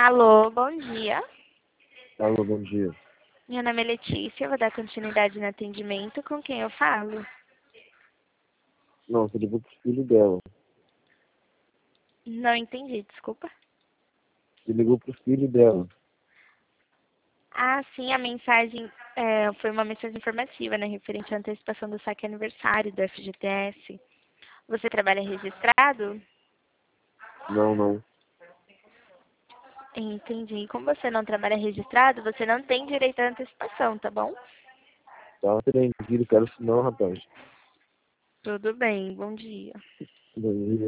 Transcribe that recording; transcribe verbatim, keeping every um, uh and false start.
Alô, bom dia. Alô, bom dia. Meu nome é Letícia, eu vou dar continuidade no atendimento. Com quem eu falo? Não, você ligou pro filho dela. Não entendi, desculpa. Você ligou pro filho dela. Ah, sim, a mensagem é, foi uma mensagem informativa, né, referente à antecipação do saque aniversário do F G T S. Você trabalha registrado? Não, não. Entendi. Como você não trabalha registrado, você não tem direito à antecipação, tá bom? Tava querendo, filho, quero isso não, rapaz. Tudo bem, bom dia. Bom dia.